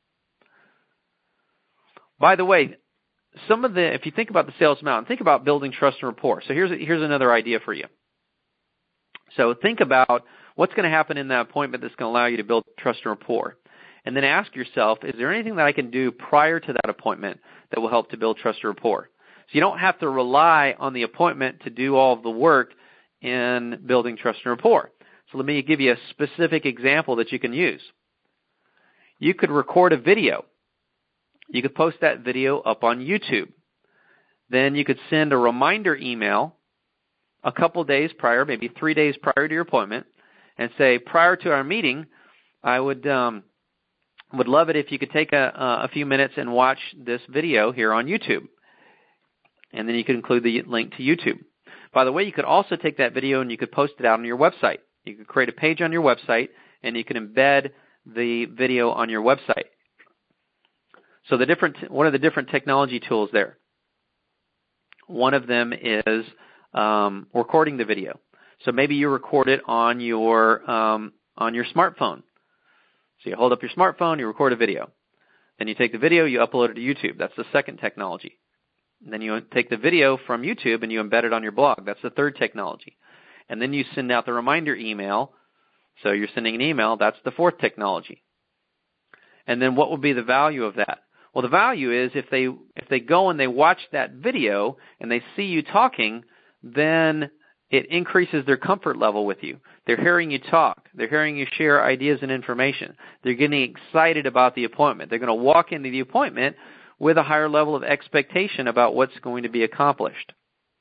By the way, some of the, if you think about the sales mountain, think about building trust and rapport. So here's, here's another idea for you. So think about what's going to happen in that appointment that's going to allow you to build trust and rapport. And then ask yourself, is there anything that I can do prior to that appointment that will help to build trust and rapport? So you don't have to rely on the appointment to do all of the work in building trust and rapport. So let me give you a specific example that you can use. You could record a video. You could post that video up on YouTube. Then you could send a reminder email a couple days prior, maybe three days prior to your appointment, and say, prior to our meeting, I would um, would love it if you could take a, a few minutes and watch this video here on YouTube. And then you could include the link to YouTube. By the way, you could also take that video and you could post it out on your website. You could create a page on your website, and you can embed the video on your website. So the different, what are the different technology tools there? One of them is um, recording the video. So maybe you record it on your um, on your smartphone. So you hold up your smartphone, you record a video. Then you take the video, you upload it to YouTube. That's the second technology. And then you take the video from YouTube and you embed it on your blog. That's the third technology. And then you send out the reminder email. So you're sending an email. That's the fourth technology. And then what would be the value of that? Well, the value is if they if they go and they watch that video and they see you talking, then it increases their comfort level with you. They're hearing you talk. They're hearing you share ideas and information. They're getting excited about the appointment. They're going to walk into the appointment with a higher level of expectation about what's going to be accomplished.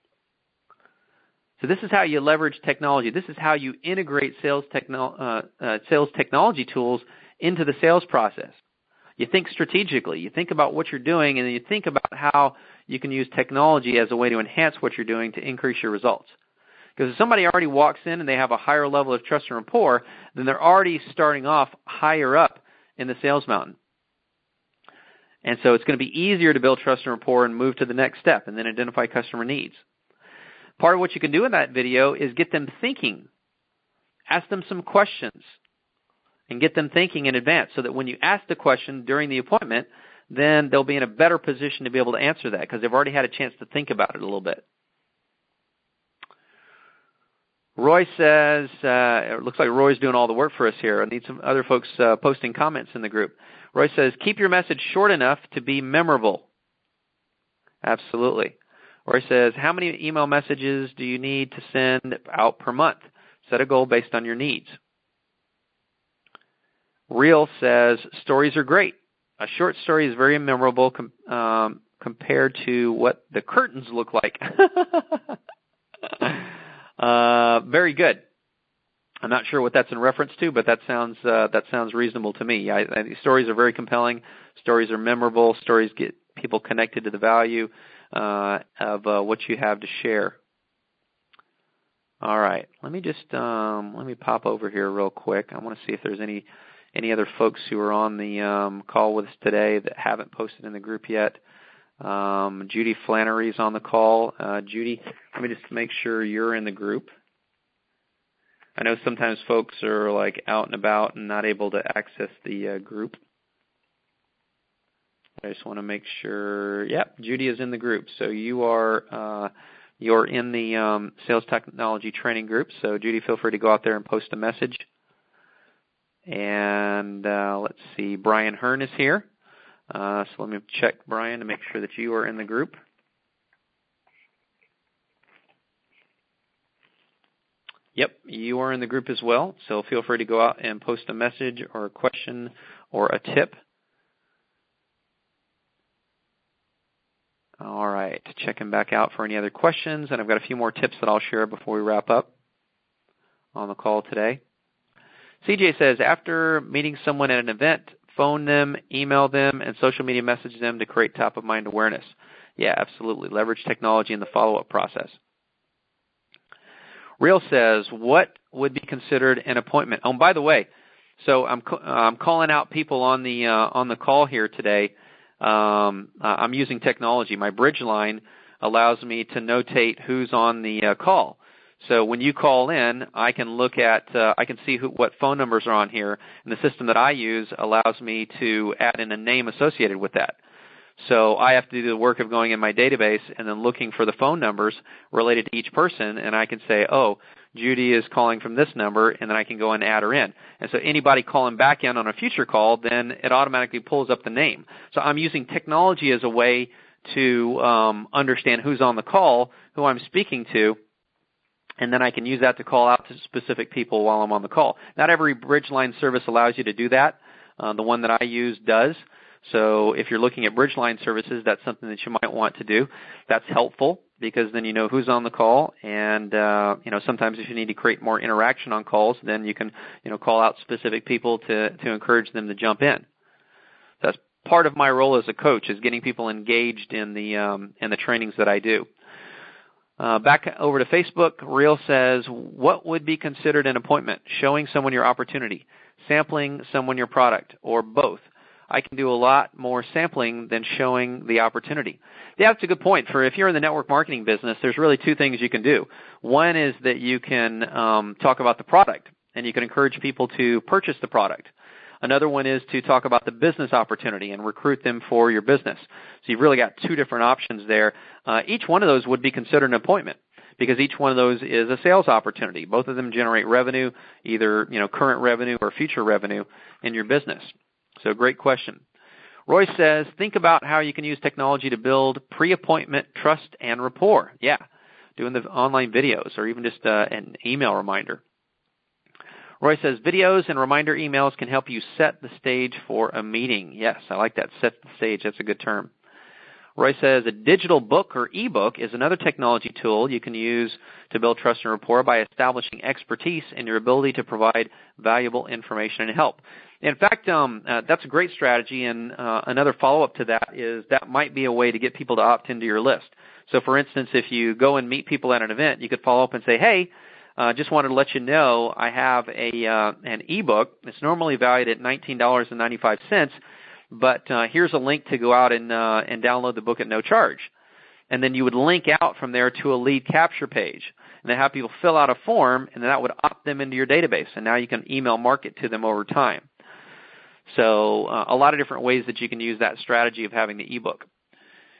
So this is how you leverage technology. This is how you integrate sales, techno- uh, uh, sales technology tools into the sales process. You think strategically. You think about what you're doing, and then you think about how you can use technology as a way to enhance what you're doing to increase your results. Because if somebody already walks in and they have a higher level of trust and rapport, then they're already starting off higher up in the sales mountain. And so it's going to be easier to build trust and rapport and move to the next step and then identify customer needs. Part of what you can do in that video is get them thinking. Ask them some questions and get them thinking in advance so that when you ask the question during the appointment, then they'll be in a better position to be able to answer that because they've already had a chance to think about it a little bit. Roy says, uh, it looks like Roy's doing all the work for us here. I need some other folks uh, posting comments in the group. Roy says, keep your message short enough to be memorable. Absolutely. Roy says, how many email messages do you need to send out per month? Set a goal based on your needs. Real says, stories are great. A short story is very memorable com- um, compared to what the curtains look like. uh, very good. I'm not sure what that's in reference to, but that sounds uh, that sounds reasonable to me. I, I, stories are very compelling. Stories are memorable. Stories get people connected to the value uh, of uh, what you have to share. All right, let me just um, let me pop over here real quick. I want to see if there's any any other folks who are on the um, call with us today that haven't posted in the group yet. Um, Judy Flannery's on the call. Uh, Judy, let me just make sure you're in the group. I know sometimes folks are like out and about and not able to access the uh, group. I just want to make sure. Yep, Judy is in the group. So you are uh, you're in the um, sales technology training group. So Judy, feel free to go out there and post a message. And uh, let's see, Brian Hearn is here. Uh, so let me check Brian to make sure that you are in the group. Yep, you are in the group as well, so feel free to go out and post a message or a question or a tip. All right, checking back out for any other questions, and I've got a few more tips that I'll share before we wrap up on the call today. C J says, after meeting someone at an event, phone them, email them, and social media message them to create top-of-mind awareness. Yeah, absolutely. Leverage technology in the follow-up process. Real says, what would be considered an appointment? Oh, by the way, so I'm uh, I'm calling out people on the uh, on the call here today. Um, uh, I'm using technology. My Bridgeline allows me to notate who's on the uh, call. So when you call in, I can look at uh, I can see who, what phone numbers are on here, and the system that I use allows me to add in a name associated with that. So I have to do the work of going in my database and then looking for the phone numbers related to each person, and I can say, oh, Judy is calling from this number, and then I can go and add her in. And so anybody calling back in on a future call, then it automatically pulls up the name. So I'm using technology as a way to um, understand who's on the call, who I'm speaking to, and then I can use that to call out to specific people while I'm on the call. Not every Bridgeline service allows you to do that. Uh, the one that I use does. So if you're looking at Bridgeline services, that's something that you might want to do. That's helpful because then you know who's on the call, and uh, you know sometimes if you need to create more interaction on calls, then you can you know call out specific people to to encourage them to jump in. That's part of my role as a coach, is getting people engaged in the um, in the trainings that I do. Uh, back over to Facebook, Real says, what would be considered an appointment? Showing someone your opportunity, sampling someone your product, or both? I can do a lot more sampling than showing the opportunity. Yeah, that's a good point. For if you're in the network marketing business, there's really two things you can do. One is that you can um, talk about the product, and you can encourage people to purchase the product. Another one is to talk about the business opportunity and recruit them for your business. So you've really got two different options there. Uh, each one of those would be considered an appointment because each one of those is a sales opportunity. Both of them generate revenue, either you know current revenue or future revenue in your business. So great question. Roy says, think about how you can use technology to build pre-appointment trust and rapport. Yeah, doing the online videos or even just uh, an email reminder. Roy says, videos and reminder emails can help you set the stage for a meeting. Yes, I like that, set the stage. That's a good term. Roy says, a digital book or ebook is another technology tool you can use to build trust and rapport by establishing expertise in your ability to provide valuable information and help. In fact, um, uh, that's a great strategy, and uh, another follow-up to that is that might be a way to get people to opt into your list. So, for instance, if you go and meet people at an event, you could follow up and say, hey, uh, just wanted to let you know I have a uh, an ebook. It's normally valued at nineteen dollars and ninety-five cents, but uh, here's a link to go out and uh, and download the book at no charge. And then you would link out from there to a lead capture page, and then have people fill out a form, and then that would opt them into your database, and now you can email market to them over time. So uh, a lot of different ways that you can use that strategy of having the ebook.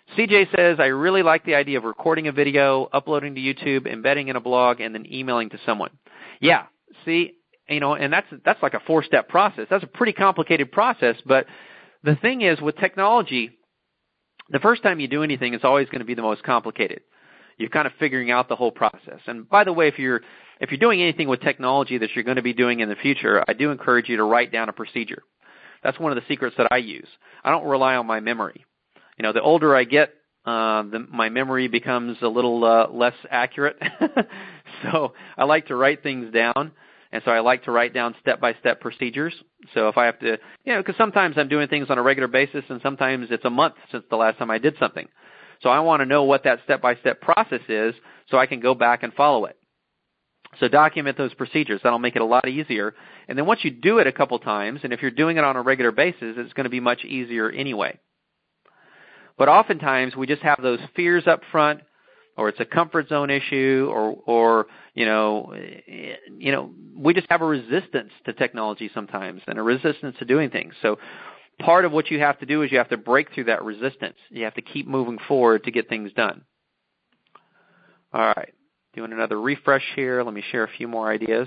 C J says, I really like the idea of recording a video, uploading to YouTube, embedding in a blog, and then emailing to someone. Yeah, see, you know, and that's that's like a four-step process. That's a pretty complicated process, but the thing is, with technology, the first time you do anything is always going to be the most complicated. You're kind of figuring out the whole process. And by the way, if you're if you're doing anything with technology that you're going to be doing in the future, I do encourage you to write down a procedure. That's one of the secrets that I use. I don't rely on my memory. You know, the older I get, uh, the, my memory becomes a little uh, less accurate. So I like to write things down, and so I like to write down step-by-step procedures. So if I have to, you know, because sometimes I'm doing things on a regular basis, and sometimes it's a month since the last time I did something. So I want to know what that step-by-step process is so I can go back and follow it. So document those procedures. That'll make it a lot easier. And then once you do it a couple times, and if you're doing it on a regular basis, it's going to be much easier anyway. But oftentimes we just have those fears up front, or it's a comfort zone issue, or, or you know, you know, we just have a resistance to technology sometimes, and a resistance to doing things. So part of what you have to do is you have to break through that resistance. You have to keep moving forward to get things done. All right, doing another refresh here. Let me share a few more ideas.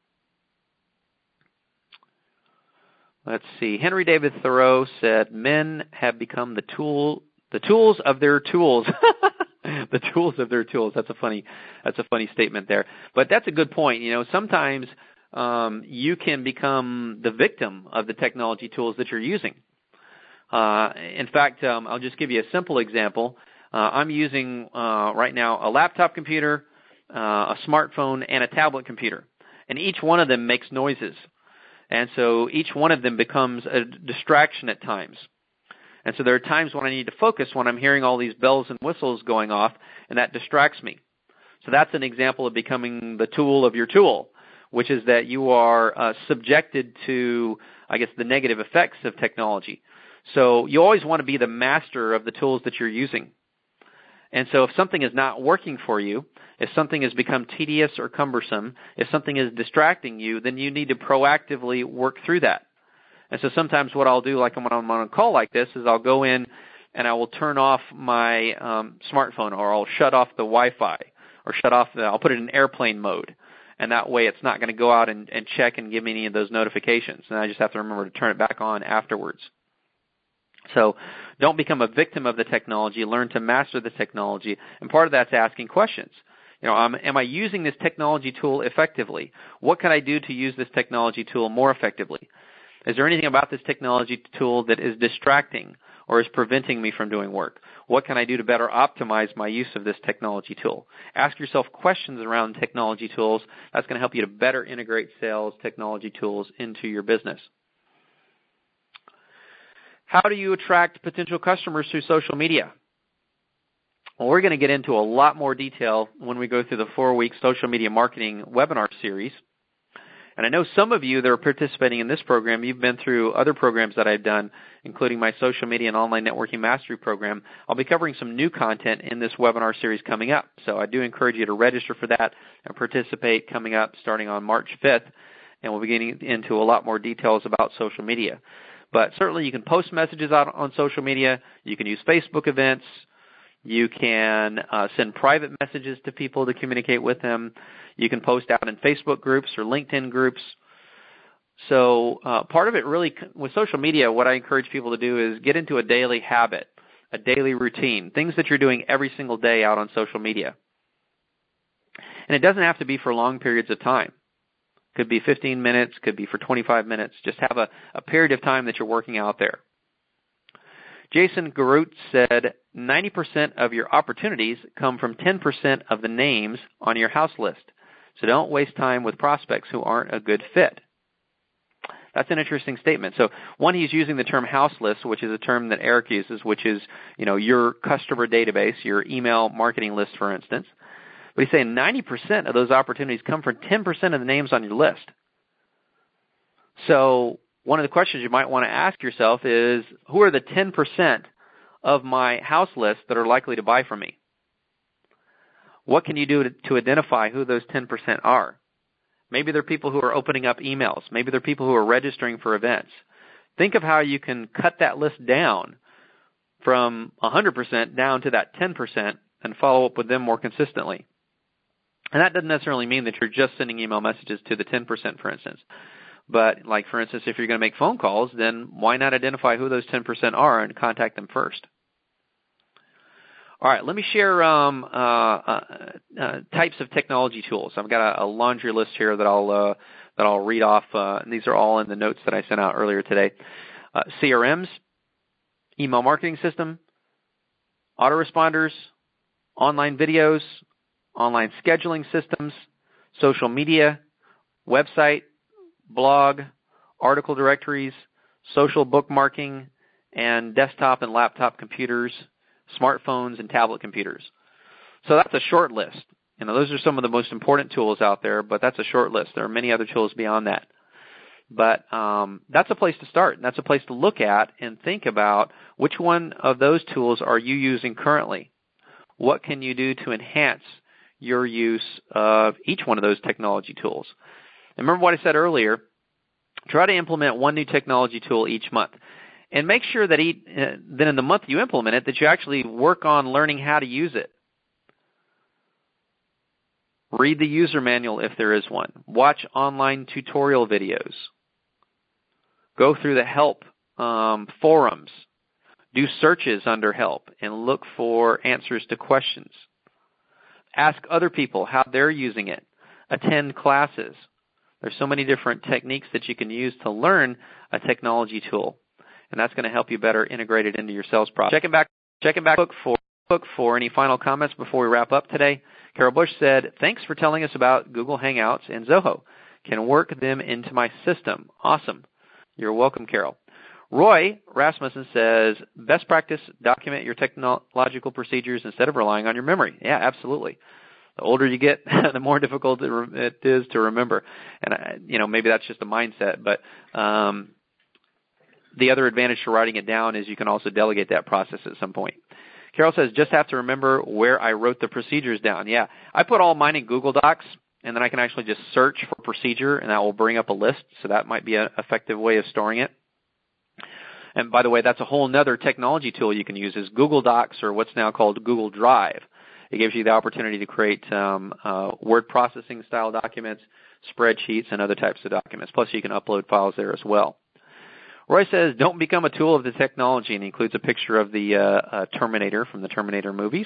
Let's see. Henry David Thoreau said, men have become the tool, the tools of their tools. The tools of their tools. That's a funny, that's a funny statement there. But that's a good point. You know, sometimes um, you can become the victim of the technology tools that you're using. Uh, in fact, um, I'll just give you a simple example. Uh, I'm using uh, right now a laptop computer, uh, a smartphone, and a tablet computer, and each one of them makes noises. And so each one of them becomes a distraction at times. And so there are times when I need to focus when I'm hearing all these bells and whistles going off, and that distracts me. So that's an example of becoming the tool of your tool, which is that you are uh, subjected to, I guess, the negative effects of technology. So you always want to be the master of the tools that you're using. And so if something is not working for you, if something has become tedious or cumbersome, if something is distracting you, then you need to proactively work through that. And so sometimes what I'll do, like when I'm on a call like this, is I'll go in and I will turn off my um, smartphone, or I'll shut off the Wi-Fi, or shut off the, I'll put it in airplane mode. And that way it's not going to go out and, and check and give me any of those notifications. And I just have to remember to turn it back on afterwards. So don't become a victim of the technology. Learn to master the technology. And part of that's asking questions. You know, um, am I using this technology tool effectively? What can I do to use this technology tool more effectively? Is there anything about this technology tool that is distracting or is preventing me from doing work? What can I do to better optimize my use of this technology tool? Ask yourself questions around technology tools. That's going to help you to better integrate sales technology tools into your business. How do you attract potential customers through social media? Well, we're going to get into a lot more detail when we go through the four-week social media marketing webinar series. And I know some of you that are participating in this program, you've been through other programs that I've done, including my Social Media and Online Networking Mastery program. I'll be covering some new content in this webinar series coming up. So I do encourage you to register for that and participate coming up starting on March fifth. And we'll be getting into a lot more details about social media. But certainly you can post messages out on social media. You can use Facebook events. You can uh, send private messages to people to communicate with them. You can post out in Facebook groups or LinkedIn groups. So uh, part of it really, with social media, what I encourage people to do is get into a daily habit, a daily routine, things that you're doing every single day out on social media. And it doesn't have to be for long periods of time. Could be fifteen minutes, could be for twenty-five minutes. Just have a, a period of time that you're working out there. Jason Garut said, ninety percent of your opportunities come from ten percent of the names on your house list. So don't waste time with prospects who aren't a good fit. That's an interesting statement. So one, he's using the term house list, which is a term that Eric uses, which is, you know, your customer database, your email marketing list, for instance. But he's saying ninety percent of those opportunities come from ten percent of the names on your list. So one of the questions you might want to ask yourself is, who are the ten percent of my house list that are likely to buy from me? What can you do to, to identify who those ten percent are? Maybe they're people who are opening up emails. Maybe they're people who are registering for events. Think of how you can cut that list down from one hundred percent down to that ten percent and follow up with them more consistently. And that doesn't necessarily mean that you're just sending email messages to the ten percent, for instance. But, like, for instance, if you're going to make phone calls, then why not identify who those ten percent are and contact them first? All right, let me share um, uh, uh, uh, types of technology tools. I've got a, a laundry list here that I'll uh, that I'll read off. Uh, and these are all in the notes that I sent out earlier today. Uh, C R Ms, email marketing system, autoresponders, online videos, online scheduling systems, social media, website, blog, article directories, social bookmarking, and desktop and laptop computers, smartphones, and tablet computers. So that's a short list. You know, those are some of the most important tools out there, but that's a short list. There are many other tools beyond that. But um, that's a place to start. That's a place to look at and think about which one of those tools are you using currently. What can you do to enhance your use of each one of those technology tools? And remember what I said earlier, try to implement one new technology tool each month. And make sure that each, uh, then in the month you implement it, that you actually work on learning how to use it. Read the user manual if there is one. Watch online tutorial videos. Go through the help um, forums. Do searches under help and look for answers to questions. Ask other people how they're using it. Attend classes. There's so many different techniques that you can use to learn a technology tool, and that's going to help you better integrate it into your sales process. Checking back, checking back book for book for any final comments before we wrap up today. Carol Bush said, "Thanks for telling us about Google Hangouts and Zoho. Can work them into my system. Awesome." You're welcome, Carol. Roy Rasmussen says, "Best practice, document your technological procedures instead of relying on your memory." Yeah, absolutely. The older you get, the more difficult it is to remember. And, I, you know, maybe that's just a mindset. But um, the other advantage to writing it down is you can also delegate that process at some point. Carol says, "Just have to remember where I wrote the procedures down." Yeah, I put all mine in Google Docs, and then I can actually just search for procedure, and that will bring up a list. So that might be an effective way of storing it. And by the way, that's a whole other technology tool you can use is Google Docs, or what's now called Google Drive. It gives you the opportunity to create um, uh, word processing style documents, spreadsheets, and other types of documents. Plus, you can upload files there as well. Roy says, "Don't become a tool of the technology," and he includes a picture of the uh, uh, Terminator from the Terminator movies.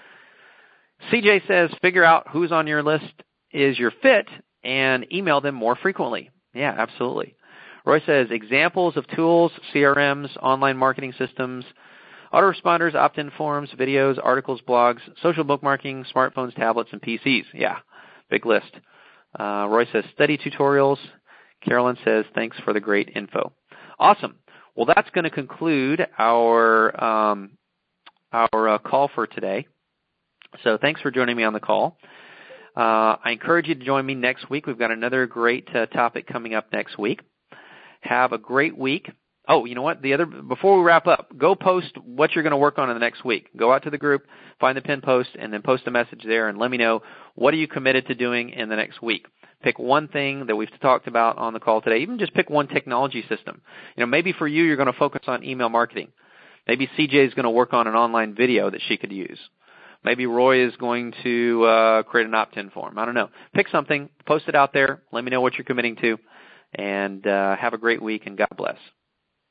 C J says, "Figure out who's on your list is your fit and email them more frequently." Yeah, absolutely. Roy says, "Examples of tools, C R Ms, online marketing systems, autoresponders, opt-in forms, videos, articles, blogs, social bookmarking, smartphones, tablets, and P Cs." Yeah, big list. Uh, Roy says, "Study tutorials." Carolyn says, "Thanks for the great info." Awesome. Well, that's going to conclude our um, our uh, call for today. So thanks for joining me on the call. Uh, I encourage you to join me next week. We've got another great uh, topic coming up next week. Have a great week. Oh, you know what? The other before we wrap up, go post what you're going to work on in the next week. Go out to the group, find the pin post, and then post a message there and let me know what are you committed to doing in the next week. Pick one thing that we've talked about on the call today. Even just pick one technology system. You know, maybe for you, you're going to focus on email marketing. Maybe C J is going to work on an online video that she could use. Maybe Roy is going to uh, create an opt-in form. I don't know. Pick something, post it out there. Let me know what you're committing to, and uh, have a great week, and God bless.